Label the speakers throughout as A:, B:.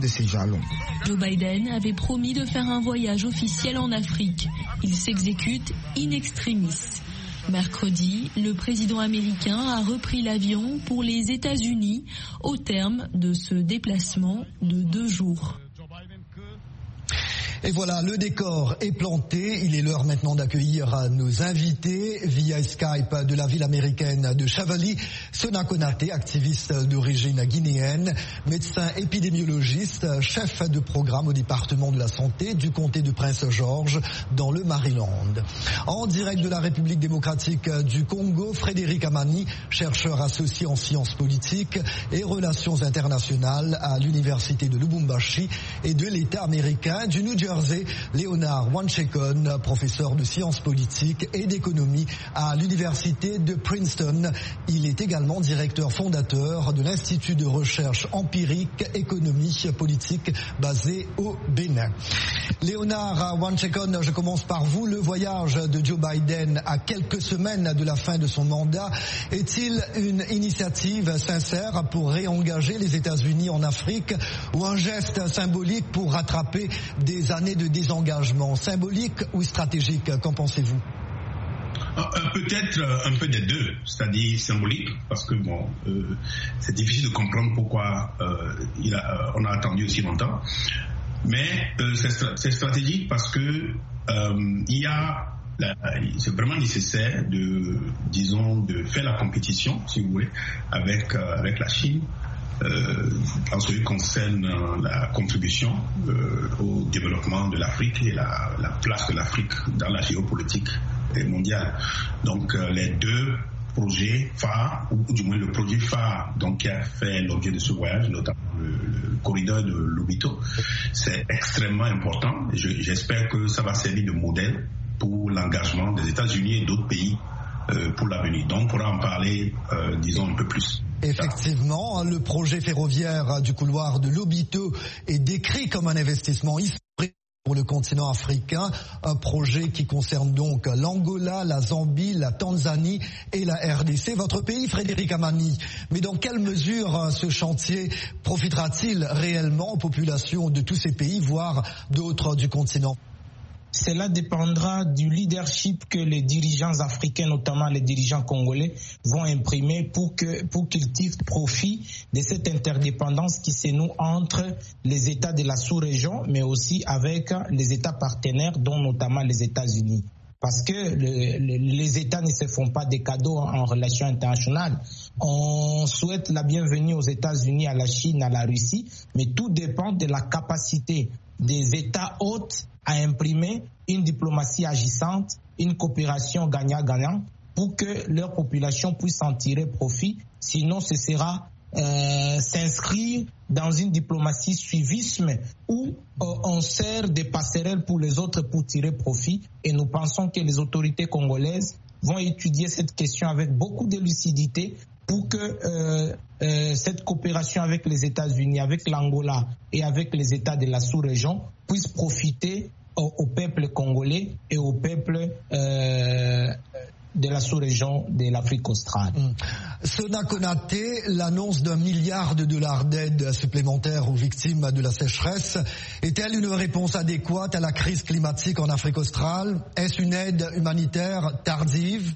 A: de ces jalons.
B: Joe Biden avait promis de faire un voyage officiel en Afrique. Il s'exécute in extremis. Mercredi, le président américain a repris l'avion pour les États-Unis au terme de ce déplacement de 2 jours.
C: Et voilà, le décor est planté. Il est l'heure maintenant d'accueillir nos invités via Skype de la ville américaine de Chavaly. Sona Konaté, activiste d'origine guinéenne, médecin épidémiologiste, chef de programme au département de la santé du comté de Prince-George dans le Maryland. En direct de la République démocratique du Congo, Frédéric Amani, chercheur associé en sciences politiques et relations internationales à l'université de Lubumbashi et de l'État américain du New Jersey. Léonard Wanchekon, professeur de sciences politiques et d'économie à l'université de Princeton. Il est également directeur fondateur de l'Institut de recherche empirique économie politique basé au Bénin. Léonard Wanchekon, je commence par vous. Le voyage de Joe Biden à quelques semaines de la fin de son mandat est-il une initiative sincère pour réengager les États-Unis en Afrique ou un geste symbolique pour rattraper des années de désengagement, symbolique ou stratégique? Qu'en pensez-vous?
D: Peut-être un peu des deux, c'est-à-dire symbolique, parce que c'est difficile de comprendre pourquoi on a attendu aussi longtemps. Mais c'est stratégique parce que c'est vraiment nécessaire de faire la compétition, si vous voulez, avec la Chine. En ce qui concerne la contribution au développement de l'Afrique et la place de l'Afrique dans la géopolitique mondiale. Donc les deux projets phares, ou du moins le projet phare qui a fait l'objet de ce voyage, notamment le corridor de Lobito, c'est extrêmement important. J'espère que ça va servir de modèle pour l'engagement des États-Unis et d'autres pays pour l'avenir. Donc on pourra en parler, disons, un peu plus.
C: Effectivement, le projet ferroviaire du couloir de Lobito est décrit comme un investissement historique pour le continent africain, un projet qui concerne donc l'Angola, la Zambie, la Tanzanie et la RDC. Votre pays, Frédéric Amani, mais dans quelle mesure ce chantier profitera-t-il réellement aux populations de tous ces pays, voire d'autres du continent?
E: Cela dépendra du leadership que les dirigeants africains, notamment les dirigeants congolais, vont imprimer pour qu'ils tirent profit de cette interdépendance qui se noue entre les États de la sous-région, mais aussi avec les États partenaires, dont notamment les États-Unis. Parce que les États ne se font pas des cadeaux en relations internationales. On souhaite la bienvenue aux États-Unis, à la Chine, à la Russie, mais tout dépend de la capacité des États hôtes à imprimer une diplomatie agissante, une coopération gagnant-gagnant pour que leur population puisse en tirer profit. Sinon, ce sera s'inscrire dans une diplomatie suivisme où on sert des passerelles pour les autres pour tirer profit. Et nous pensons que les autorités congolaises vont étudier cette question avec beaucoup de lucidité pour que cette coopération avec les États-Unis, avec l'Angola et avec les États de la sous-région puisse profiter au peuple congolais et au peuple de la sous-région de l'Afrique australe.
C: Sona Konaté, l'annonce d'1 milliard de dollars d'aide supplémentaire aux victimes de la sécheresse est-elle une réponse adéquate à la crise climatique en Afrique australe? Est-ce une aide humanitaire tardive?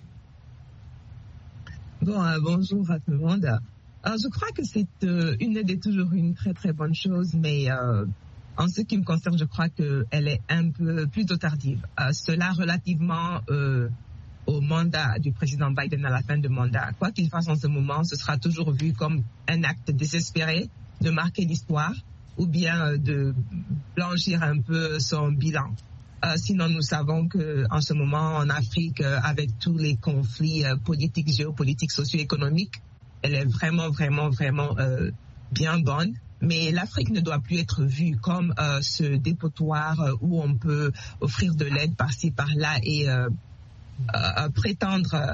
F: Bonjour à tout le monde. Je crois que une aide est toujours une très très bonne chose, mais en ce qui me concerne, je crois qu'elle est un peu plutôt tardive. Cela relativement au mandat du président Biden à la fin du mandat. Quoi qu'il fasse en ce moment, ce sera toujours vu comme un acte désespéré de marquer l'histoire ou bien de blanchir un peu son bilan. Sinon, nous savons qu'en ce moment, en Afrique, avec tous les conflits politiques, géopolitiques, socio-économiques, elle est vraiment bien bonne. Mais l'Afrique ne doit plus être vue comme ce dépotoir où on peut offrir de l'aide par-ci, par-là et prétendre,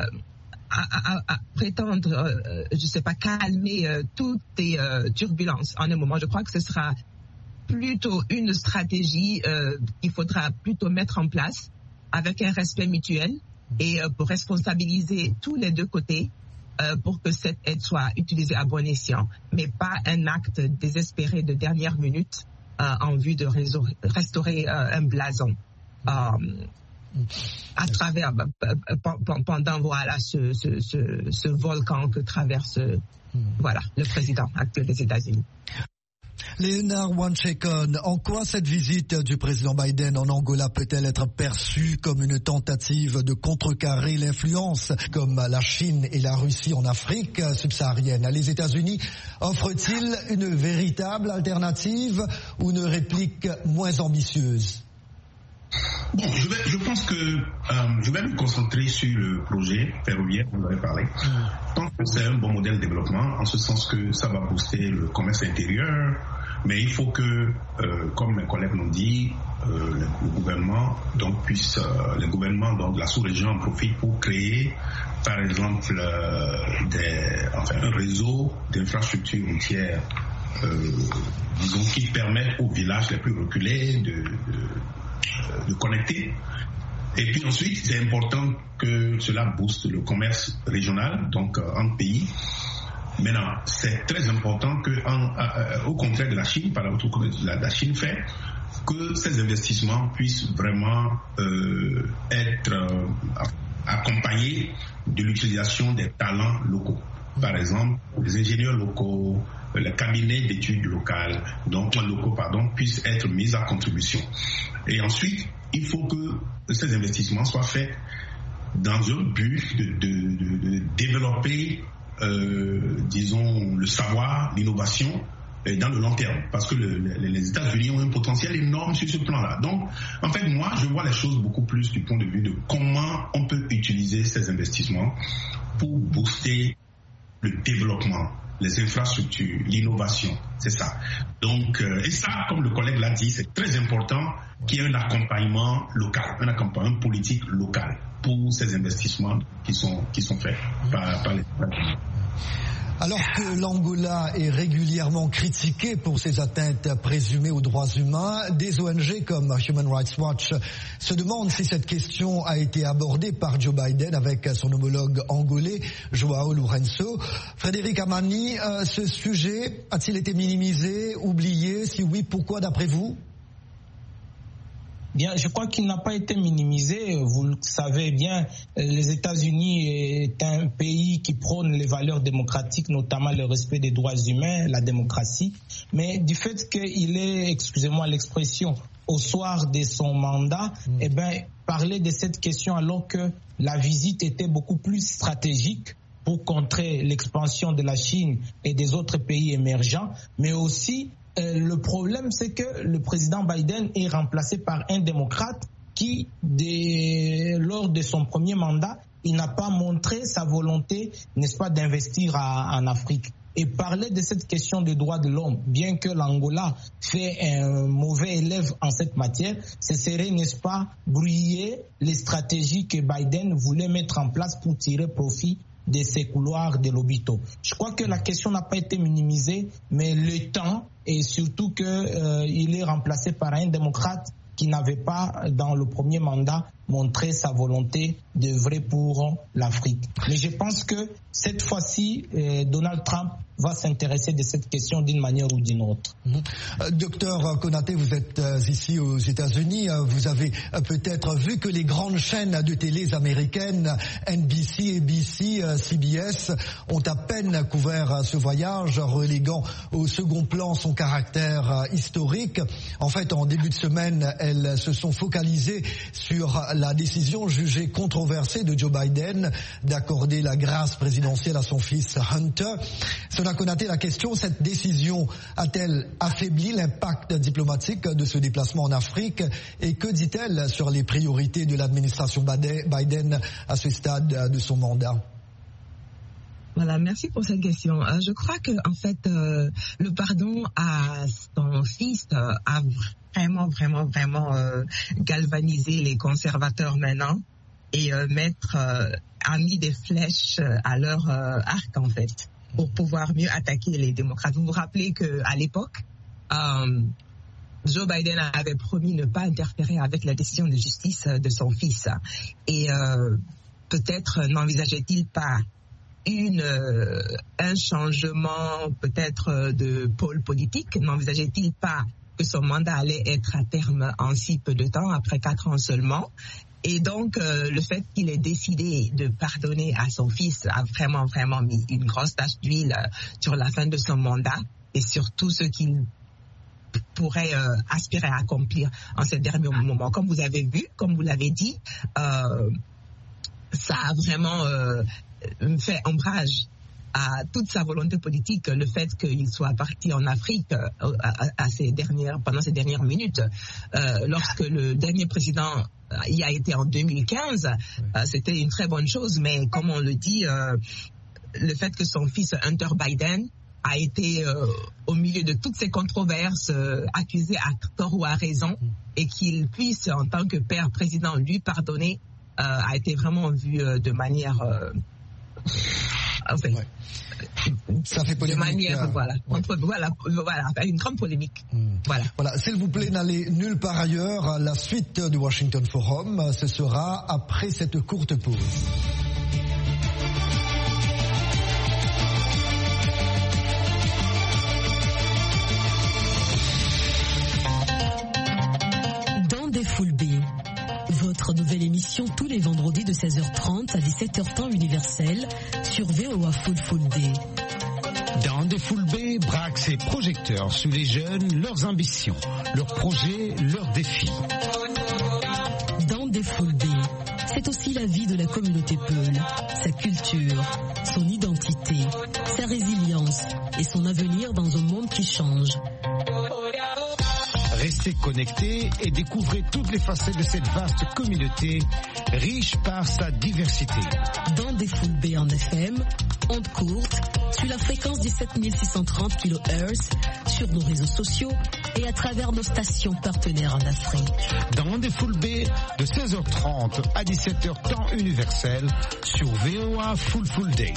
F: je sais pas, calmer toutes les turbulences en un moment. Je crois que ce sera plutôt une stratégie qu'il faudra plutôt mettre en place avec un respect mutuel et pour responsabiliser tous les deux côtés pour que cette aide soit utilisée à bon escient, mais pas un acte désespéré de dernière minute en vue de restaurer un blason à travers pendant voilà ce volcan que traverse le président actuel des États-Unis.
C: Léonard Wanchekon, en quoi cette visite du président Biden en Angola peut-elle être perçue comme une tentative de contrecarrer l'influence comme la Chine et la Russie en Afrique subsaharienne? Les États-Unis offrent-ils une véritable alternative ou une réplique moins ambitieuse?
D: Bon, je pense que je vais me concentrer sur le projet ferroviaire dont vous avez parlé. Je pense que c'est un bon modèle de développement, en ce sens que ça va booster le commerce intérieur, mais il faut que, comme mes collègues l'ont dit, le gouvernement de la sous-région en profitent pour créer, par exemple, un réseau d'infrastructures routières, disons, qui permettent aux villages les plus reculés de connecter. Et puis ensuite, c'est important que cela booste le commerce régional, donc entre pays. Maintenant, c'est très important que, au contraire de la Chine, par rapport à ce que la Chine fait, que ces investissements puissent vraiment être accompagnés de l'utilisation des talents locaux. Par exemple, les ingénieurs locaux, les cabinets d'études locales, puissent être mis à contribution. Et ensuite, il faut que ces investissements soient faits dans un but de développer, disons, le savoir, l'innovation dans le long terme, parce que les États-Unis ont un potentiel énorme sur ce plan-là. Donc, en fait, moi, je vois les choses beaucoup plus du point de vue de comment on peut utiliser ces investissements pour booster le développement, les infrastructures, l'innovation, c'est ça. Donc, et ça, comme le collègue l'a dit, c'est très important qu'il y ait un accompagnement local, un accompagnement politique local pour ces investissements qui sont faits par les États-Unis.
C: Alors que l'Angola est régulièrement critiqué pour ses atteintes présumées aux droits humains, des ONG comme Human Rights Watch se demandent si cette question a été abordée par Joe Biden avec son homologue angolais, João Lourenço. Frédéric Amani, ce sujet a-t-il été minimisé, oublié? Si oui, pourquoi d'après vous?
E: Bien, je crois qu'il n'a pas été minimisé. Vous le savez bien, les États-Unis est un pays qui prône les valeurs démocratiques, notamment le respect des droits humains, la démocratie. Mais du fait qu'il est, excusez-moi l'expression, au soir de son mandat, parler de cette question alors que la visite était beaucoup plus stratégique pour contrer l'expansion de la Chine et des autres pays émergents, mais aussi le problème, c'est que le président Biden est remplacé par un démocrate qui, lors de son premier mandat, il n'a pas montré sa volonté, n'est-ce pas, d'investir en Afrique. Et parler de cette question des droits de l'homme, bien que l'Angola fait un mauvais élève en cette matière, ce serait, n'est-ce pas, brouiller les stratégies que Biden voulait mettre en place pour tirer profit de ces couloirs de l'Obito. Je crois que la question n'a pas été minimisée, mais le temps, et surtout qu'il est remplacé par un démocrate qui n'avait pas, dans le premier mandat, montré sa volonté d'œuvrer pour l'Afrique. Mais je pense que cette fois-ci, Donald Trump va s'intéresser de cette question d'une manière ou d'une autre.
C: Docteur Konaté, vous êtes ici aux États-Unis. Vous avez peut-être vu que les grandes chaînes de télé américaines, NBC, ABC, CBS, ont à peine couvert ce voyage, reléguant au second plan son caractère historique. En fait, en début de semaine, elles se sont focalisées sur la décision jugée controversée de Joe Biden d'accorder la grâce présidentielle à son fils Hunter. Sonia Konaté, la question, cette décision a-t-elle affaibli l'impact diplomatique de ce déplacement en Afrique? Et que dit-elle sur les priorités de l'administration Biden à ce stade de son mandat?
F: Voilà, merci pour cette question. Je crois que, en fait, le pardon à son fils a vraiment galvanisé les conservateurs maintenant et a mis des flèches à leur arc, en fait, pour pouvoir mieux attaquer les démocrates. Vous vous rappelez qu'à l'époque, Joe Biden avait promis ne pas interférer avec la décision de justice de son fils. Et peut-être n'envisageait-il pas un changement peut-être de pôle politique? N'envisageait-il pas que son mandat allait être à terme en si peu de temps, après 4 ans seulement? Et donc, le fait qu'il ait décidé de pardonner à son fils a vraiment mis une grosse tache d'huile sur la fin de son mandat et sur tout ce qu'il pourrait aspirer à accomplir en ces derniers moments. Comme vous avez vu, comme vous l'avez dit, ça a vraiment fait ombrage à toute sa volonté politique, le fait qu'il soit parti en Afrique pendant ces dernières minutes. Lorsque le dernier président y a été en 2015, c'était une très bonne chose, mais comme on le dit, le fait que son fils Hunter Biden a été au milieu de toutes ces controverses, accusé à tort ou à raison, et qu'il puisse, en tant que père président, lui pardonner, a été vraiment vu de manière...
C: ça fait polémique.
F: De manière, voilà, une grande polémique.
C: Voilà, s'il vous plaît, n'allez nulle part ailleurs. La suite du Washington Forum, ce sera après cette courte pause.
A: Dans des Full B, votre nouvelle émission tous les vendredis de 16h30 à 17h temps universel sur VOA Full B.
G: Dans des Full B, braque ses projecteurs sur les jeunes, leurs ambitions, leurs projets, leurs défis.
A: Dans des Full B, c'est aussi la vie de la communauté Peul, sa culture, son identité, sa résilience et son avenir dans un monde qui change.
G: Restez connectés et découvrez toutes les facettes de cette vaste communauté, riche par sa diversité.
A: Dans des Full B en FM, ondes courtes, sur la fréquence 17630 kHz, sur nos réseaux sociaux et à travers nos stations partenaires en Afrique.
G: Dans des Full B de 16h30 à 17h temps universel sur VOA Full Day.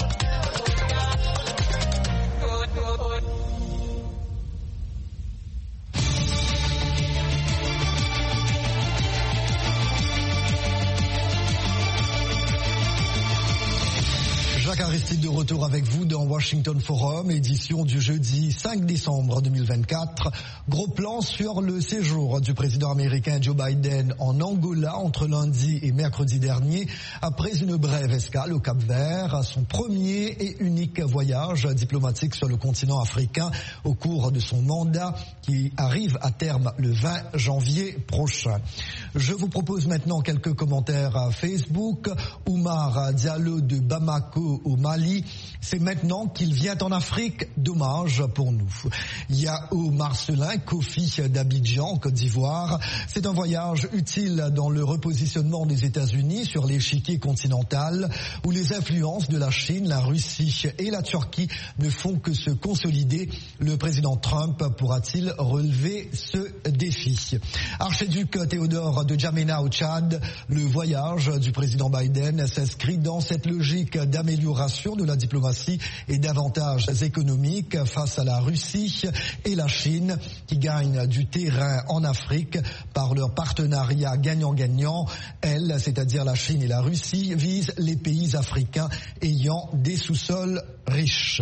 C: Jacques Aristide de retour avec vous dans Washington Forum, édition du jeudi 5 décembre 2024. Gros plan sur le séjour du président américain Joe Biden en Angola entre lundi et mercredi dernier, après une brève escale au Cap-Vert, son premier et unique voyage diplomatique sur le continent africain au cours de son mandat qui arrive à terme le 20 janvier prochain. Je vous propose maintenant quelques commentaires à Facebook. Oumar Diallo de Bamako au Mali, c'est maintenant qu'il vient en Afrique, dommage pour nous. Yao Marcelin, Kofi d'Abidjan, en Côte d'Ivoire, c'est un voyage utile dans le repositionnement des États-Unis sur l'échiquier continental où les influences de la Chine, la Russie et la Turquie ne font que se consolider. Le président Trump pourra-t-il relever ce défi? Archiduc Théodore de Djamena au Tchad, le voyage du président Biden s'inscrit dans cette logique d'amélioration de la diplomatie et d'avantages économiques face à la Russie et la Chine qui gagnent du terrain en Afrique par leur partenariat gagnant-gagnant. Elles, c'est-à-dire la Chine et la Russie, visent les pays africains ayant des sous-sols riches.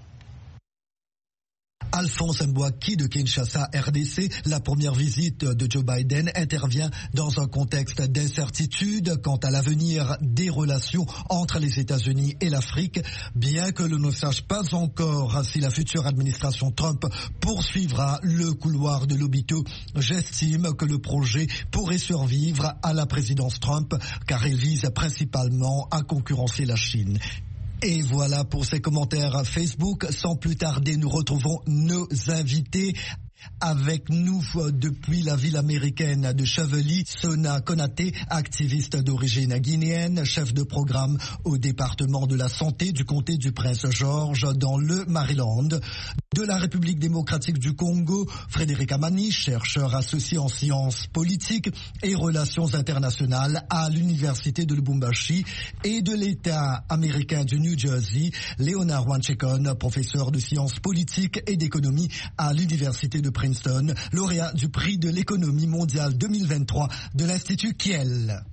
C: Alphonse Mbouaki de Kinshasa, RDC, la première visite de Joe Biden intervient dans un contexte d'incertitude quant à l'avenir des relations entre les États-Unis et l'Afrique. Bien que l'on ne sache pas encore si la future administration Trump poursuivra le couloir de l'Obito, j'estime que le projet pourrait survivre à la présidence Trump car il vise principalement à concurrencer la Chine. Et voilà pour ces commentaires Facebook. Sans plus tarder, nous retrouvons nos invités. Avec nous depuis la ville américaine de Chevelly, Sona Konaté, activiste d'origine guinéenne, chef de programme au département de la santé du comté du Prince-Georges dans le Maryland. De la République démocratique du Congo, Frédéric Amani, chercheur associé en sciences politiques et relations internationales à l'université de Lubumbashi, et de l'État américain du New Jersey, Léonard Wanchekon, professeur de sciences politiques et d'économie à l'université de Princeton, lauréat du prix de l'économie mondiale 2023 de l'Institut Kiel.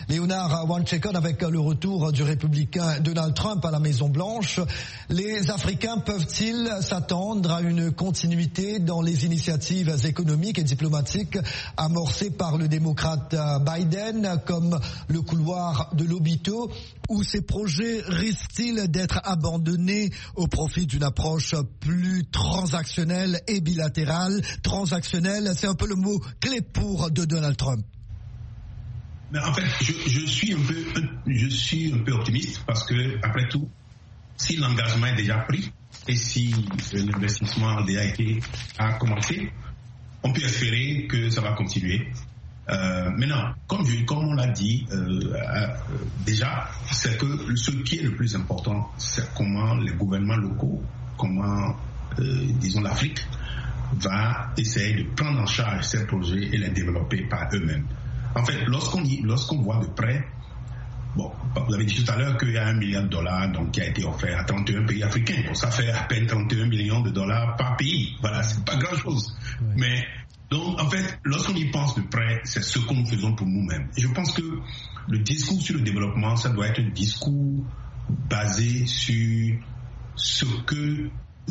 C: Leonard Wanchekon, avec le retour du républicain Donald Trump à la Maison-Blanche, les Africains peuvent-ils s'attendre à une continuité dans les initiatives économiques et diplomatiques amorcées par le démocrate Biden, comme le couloir de Lobito, ou ces projets risquent-ils d'être abandonnés au profit d'une approche plus transactionnelle et bilatérale? Transactionnelle, c'est un peu le mot clé pour de Donald Trump.
D: Mais en fait, je suis un peu optimiste parce que, après tout, si l'engagement est déjà pris et si l'investissement a commencé, on peut espérer que ça va continuer. Maintenant, comme on l'a dit déjà, c'est que ce qui est le plus important, c'est comment les gouvernements locaux, disons l'Afrique, va essayer de prendre en charge ces projets et les développer par eux-mêmes. En fait, lorsqu'on voit de près, bon, vous avez dit tout à l'heure qu'il y a $1 milliard donc, qui a été offert à 31 pays africains. Donc, ça fait à peine $31 millions par pays. Voilà, c'est pas grand-chose. Oui. Mais donc, en fait, lorsqu'on y pense de près, c'est ce que nous faisons pour nous-mêmes. Et je pense que le discours sur le développement, ça doit être un discours basé sur ce que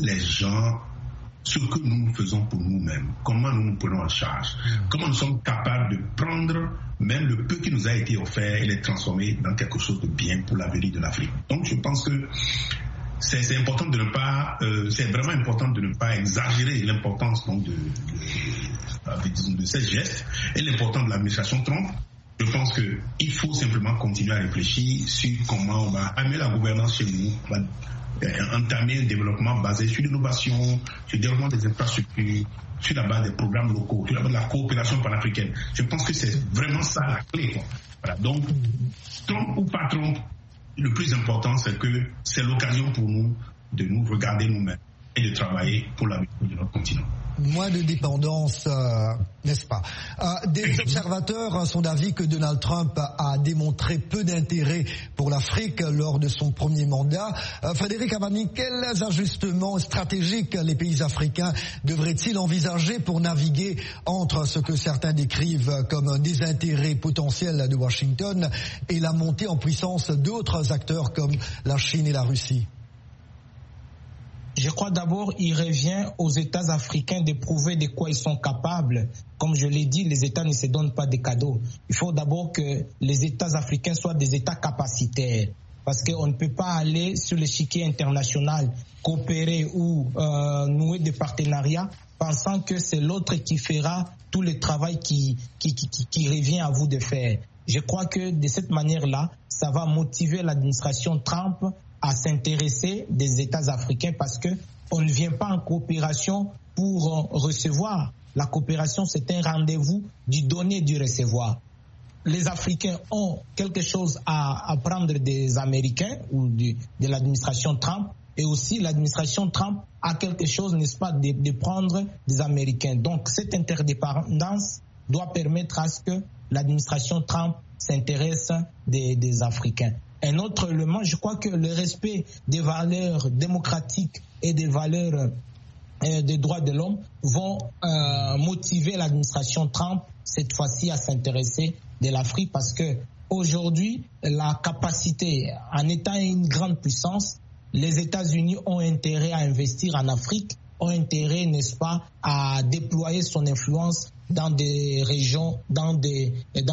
D: nous faisons pour nous-mêmes, comment nous nous prenons en charge, comment nous sommes capables de prendre même le peu qui nous a été offert et les transformer dans quelque chose de bien pour l'avenir de l'Afrique. Donc je pense que c'est important de ne pas, c'est vraiment important de ne pas exagérer l'importance donc de ces gestes et l'importance de l'administration Trump. Je pense qu'il faut simplement continuer à réfléchir sur comment on va amener la gouvernance chez nous, entamer un développement basé sur l'innovation, sur le développement des infrastructures, sur la base des programmes locaux, sur la base de la coopération panafricaine. Je pense que c'est vraiment ça la clé, quoi. Voilà. Donc, Trump ou pas Trump, le plus important, c'est que c'est l'occasion pour nous de nous regarder nous-mêmes et de travailler pour l'avenir de notre continent.
C: Moins de dépendance, n'est-ce pas? Des observateurs sont d'avis que Donald Trump a démontré peu d'intérêt pour l'Afrique lors de son premier mandat. Frédéric Amani, quels ajustements stratégiques les pays africains devraient-ils envisager pour naviguer entre ce que certains décrivent comme un désintérêt potentiel de Washington et la montée en puissance d'autres acteurs comme la Chine et la Russie?
E: Je crois d'abord il revient aux États africains de prouver de quoi ils sont capables. Comme je l'ai dit, les États ne se donnent pas des cadeaux. Il faut d'abord que les États africains soient des États capacitaires. Parce qu'on ne peut pas aller sur l'échiquier international, coopérer ou nouer des partenariats pensant que c'est l'autre qui fera tout le travail qui revient à vous de faire. Je crois que de cette manière-là, ça va motiver l'administration Trump à s'intéresser des États africains parce que on ne vient pas en coopération pour recevoir. La coopération, c'est un rendez-vous du donner et du recevoir. Les Africains ont quelque chose à apprendre des Américains ou de l'administration Trump et aussi l'administration Trump a quelque chose, n'est-ce pas, de prendre des Américains. Donc cette interdépendance doit permettre à ce que l'administration Trump s'intéresse des Africains. Un autre élément, je crois que le respect des valeurs démocratiques et des valeurs des droits de l'homme vont motiver l'administration Trump cette fois-ci à s'intéresser de l'Afrique parce que aujourd'hui, la capacité, en étant une grande puissance, les États-Unis ont intérêt à investir en Afrique, ont intérêt, n'est-ce pas, à déployer son influence dans des régions, dans des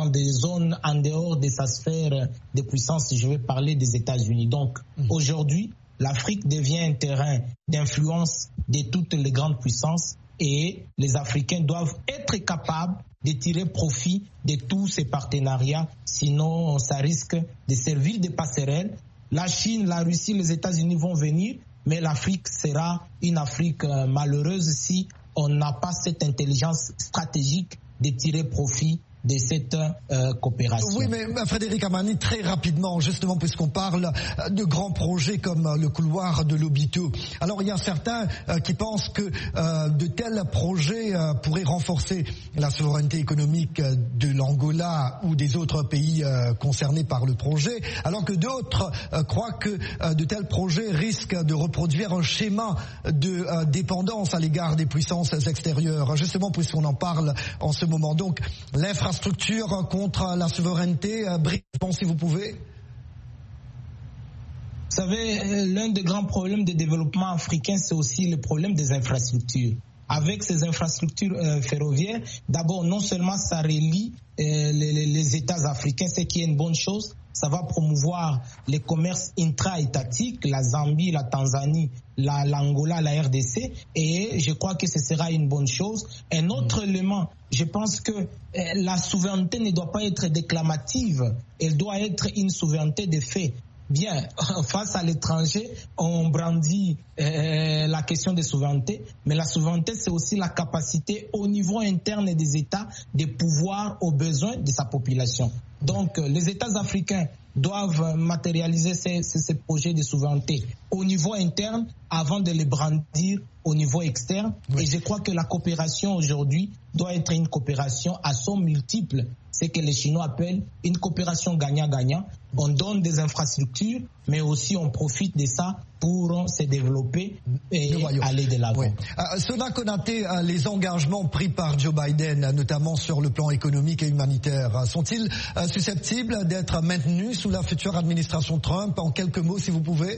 E: zones en dehors de sa sphère de puissance. Je vais parler des États-Unis. Donc, aujourd'hui, l'Afrique devient un terrain d'influence de toutes les grandes puissances et les Africains doivent être capables de tirer profit de tous ces partenariats. Sinon, ça risque de servir de passerelle. La Chine, la Russie, les États-Unis vont venir, mais l'Afrique sera une Afrique malheureuse si on n'a pas cette intelligence stratégique de tirer profit de cette coopération.
C: Oui, mais Frédéric Amani, très rapidement, justement, puisqu'on parle de grands projets comme le couloir de Lobito. Alors, il y a certains qui pensent que de tels projets pourraient renforcer la souveraineté économique de l'Angola ou des autres pays concernés par le projet, alors que d'autres croient que de tels projets risquent de reproduire un schéma de dépendance à l'égard des puissances extérieures, justement, puisqu'on en parle en ce moment. Donc, l'infrastructure infrastructures contre la souveraineté. Brièvement, si vous pouvez.
E: Vous savez, l'un des grands problèmes de développement africain, c'est aussi le problème des infrastructures. Avec ces infrastructures ferroviaires, d'abord, non seulement ça relie les États africains, ce qui est une bonne chose, ça va promouvoir les commerces intra-étatiques, la Zambie, la Tanzanie, l'Angola, la RDC, et je crois que ce sera une bonne chose. Un autre élément, je pense que la souveraineté ne doit pas être déclamative, elle doit être une souveraineté de fait. Bien, face à l'étranger, on brandit la question de souveraineté, mais la souveraineté, c'est aussi la capacité au niveau interne des États de pouvoir aux besoins de sa population. Donc, les États africains doivent matérialiser ces projets de souveraineté au niveau interne avant de les brandir au niveau externe. Oui. Et je crois que la coopération aujourd'hui doit être une coopération à son multiple, ce que les Chinois appellent une coopération gagnant-gagnant. On donne des infrastructures, mais aussi on profite de ça pour se développer et aller de l'avant.
C: Oui. Sona Konaté, les engagements pris par Joe Biden, notamment sur le plan économique et humanitaire, sont-ils susceptibles d'être maintenus sous la future administration Trump? En quelques mots, si vous pouvez.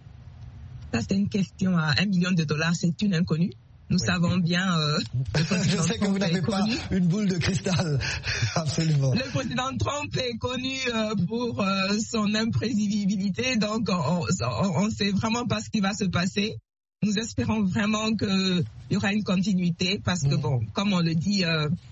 F: Ça, c'est une question à $1 million, c'est une inconnue. Nous savons bien...
C: Je sais que vous n'avez pas une boule de cristal, absolument.
F: Le président Trump est connu pour son imprévisibilité, donc on ne sait vraiment pas ce qui va se passer. Nous espérons vraiment qu'il y aura une continuité, parce que, bon, comme on le dit...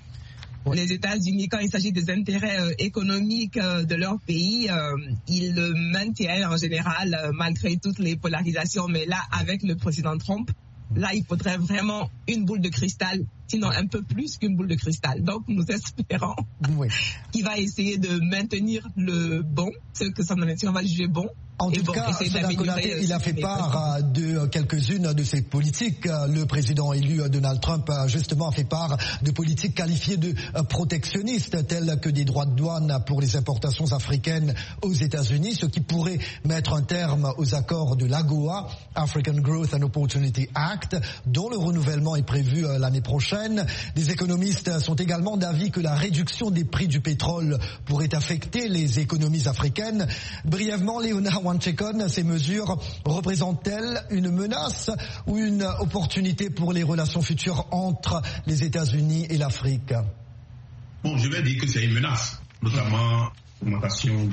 F: Les États-Unis, quand il s'agit des intérêts économiques de leur pays, ils le maintiennent en général malgré toutes les polarisations. Mais là, avec le président Trump, là, il faudrait vraiment une boule de cristal, sinon un peu plus qu'une boule de cristal. Donc, nous espérons qu'il va essayer de maintenir le bon, ce que son administration va juger bon.
C: En tout cas, Sona Konaté, il a fait part de quelques-unes de ses politiques. Le président élu Donald Trump, justement, a fait part de politiques qualifiées de protectionnistes, telles que des droits de douane pour les importations africaines aux États-Unis, ce qui pourrait mettre un terme aux accords de l'AGOA, African Growth and Opportunity Act, dont le renouvellement est prévu l'année prochaine. Des économistes sont également d'avis que la réduction des prix du pétrole pourrait affecter les économies africaines. Brièvement, Léonard Wanchekon, ces mesures représentent-elles une menace ou une opportunité pour les relations futures entre les États-Unis et l'Afrique?
D: Bon, je vais dire que c'est une menace, notamment l'augmentation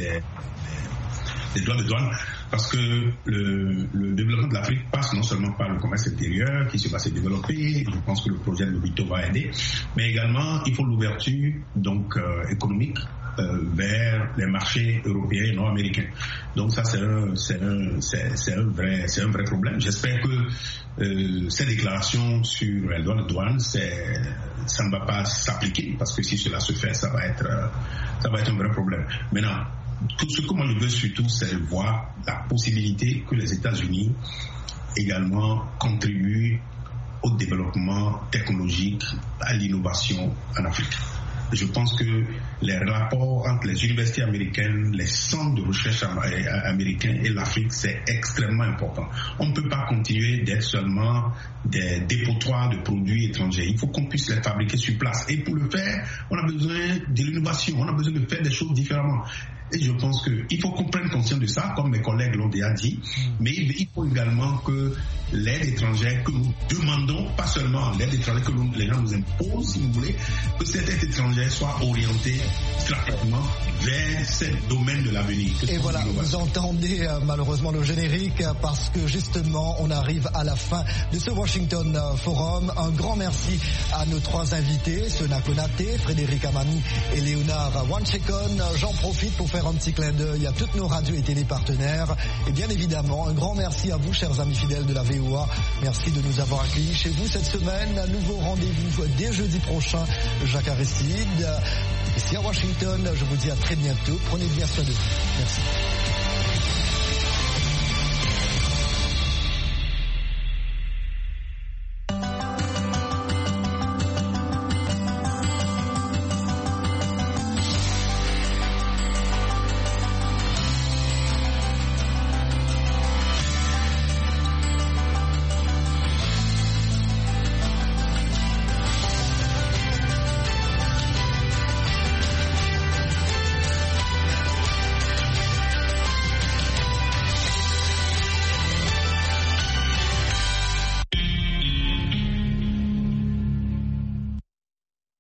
D: des droits de douane, parce que le développement de l'Afrique passe non seulement par le commerce intérieur qui va se développer, je pense que le projet de Lobito va aider, mais également il faut l'ouverture économique vers les marchés européens et nord-américains. Donc ça c'est un vrai problème. J'espère que ces déclarations sur les droits de douane, ça ne va pas s'appliquer, parce que si cela se fait, ça va être un vrai problème. Maintenant, tout ce que moi je veux surtout, c'est voir la possibilité que les États-Unis également contribuent au développement technologique, à l'innovation en Afrique. Je pense que les rapports entre les universités américaines, les centres de recherche américains et l'Afrique, c'est extrêmement important. On ne peut pas continuer d'être seulement des dépotoirs de produits étrangers. Il faut qu'on puisse les fabriquer sur place. Et pour le faire, on a besoin de l'innovation, on a besoin de faire des choses différemment. Et je pense qu'il faut qu'on prenne conscience de ça, comme mes collègues l'ont déjà dit, mais il faut également que l'aide étrangère que nous demandons, pas seulement l'aide étrangère que les gens nous imposent, si vous voulez, que cette aide étrangère soit orientée stratégiquement vers ces domaines de l'avenir.
C: Et voilà, vous entendez malheureusement le générique, parce que justement on arrive à la fin de ce Washington Forum. Un grand merci à nos trois invités, Sona Konaté, Frédéric Amami et Léonard Wanchekon. J'en profite pour faire un petit clin d'œil à toutes nos radios et télépartenaires. Et bien évidemment, un grand merci à vous, chers amis fidèles de la VOA. Merci de nous avoir accueillis chez vous cette semaine. Un nouveau rendez-vous dès jeudi prochain, Jacques Aristide. Ici à Washington, je vous dis à très bientôt. Prenez bien soin de vous. Merci.